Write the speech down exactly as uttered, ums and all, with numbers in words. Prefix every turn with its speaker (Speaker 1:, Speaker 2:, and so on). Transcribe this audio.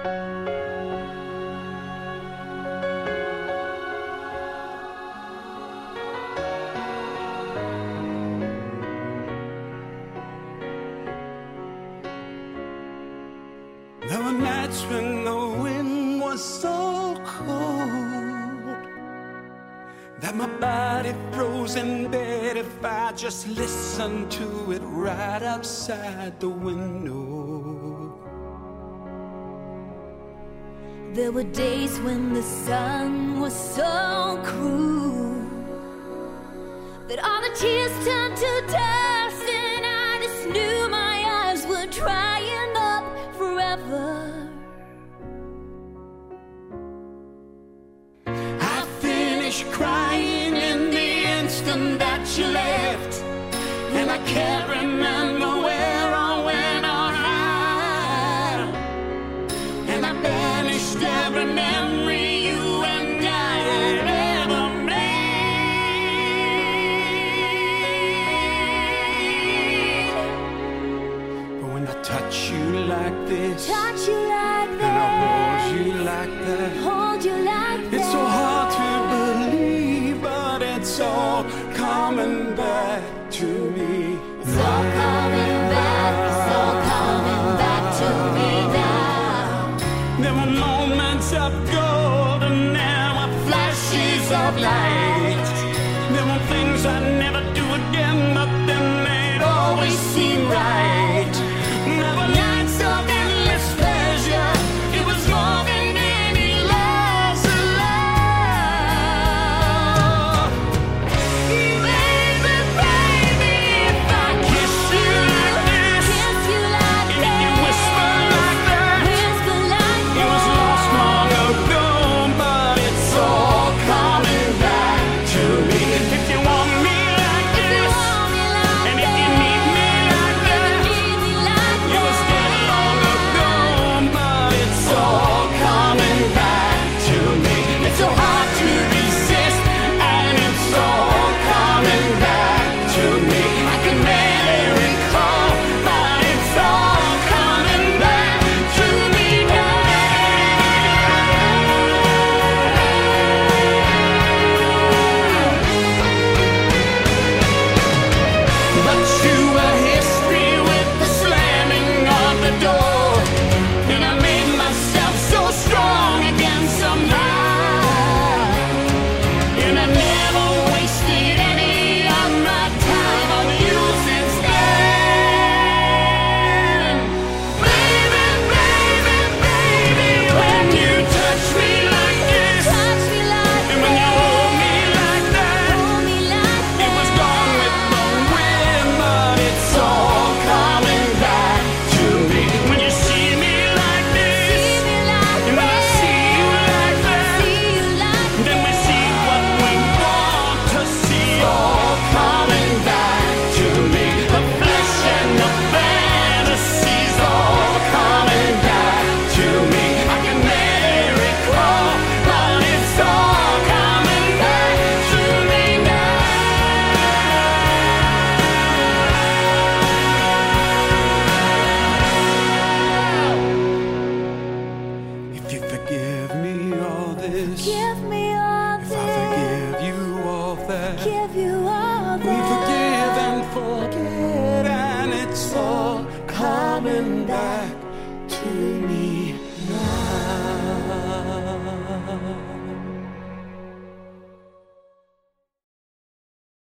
Speaker 1: There were nights when the wind was so cold that my body froze in bed if I just listened to it right outside the window.
Speaker 2: There were days when the sun was so cruel that all the tears turned to dust, and I just knew my eyes were drying up forever.
Speaker 1: I finished crying in the instant that you left, and I can't remember where or when or how, and I banished every memory you and I had ever made. But when I touch you like this,
Speaker 2: Touch you like
Speaker 1: and I hold
Speaker 2: that,
Speaker 1: you like that,
Speaker 2: hold you like that.
Speaker 1: it's so hard to believe, but it's all coming back to me.
Speaker 2: It's all coming back, it's all coming back to me now.
Speaker 1: There were moments of gold and there were flashes of light. There were things I'd never do again, but then they'd always seem right. There were nights of endless pleasure. It was more than any loss of love. Baby, baby, if I kiss you like this,
Speaker 2: Kiss you like
Speaker 1: and if you whisper like that,
Speaker 2: whisper like
Speaker 1: it was lost long ago, but it's all coming back to me. If you want me like this, and if you need me like that, it was dead long ago, but it's all coming back to me. It's so hard to resist, and it's all coming back to me. I can barely recall, but it's all coming back to me But you were history with the slamming of the door, and I made myself so strong again somehow, and I never wasted any of my time on you since then. Baby, baby, baby, when you touch me like this,
Speaker 2: Touch me like
Speaker 1: and when you hold me like that,
Speaker 2: hold me like
Speaker 1: it was gone with the wind, but it's all coming back to me. When you see me like this,
Speaker 2: See me like
Speaker 1: and when I see you like that,
Speaker 2: see you like
Speaker 1: then we see what we want to see, all coming back to me. The flesh and the fantasies, all coming back to me. I can barely recall, but it's all coming back to me now. If you forgive me all this,
Speaker 2: Give me all
Speaker 1: if I
Speaker 2: this,
Speaker 1: forgive you all that,
Speaker 2: give you all
Speaker 1: we
Speaker 2: that.
Speaker 1: forgive and forget, and it's all coming back to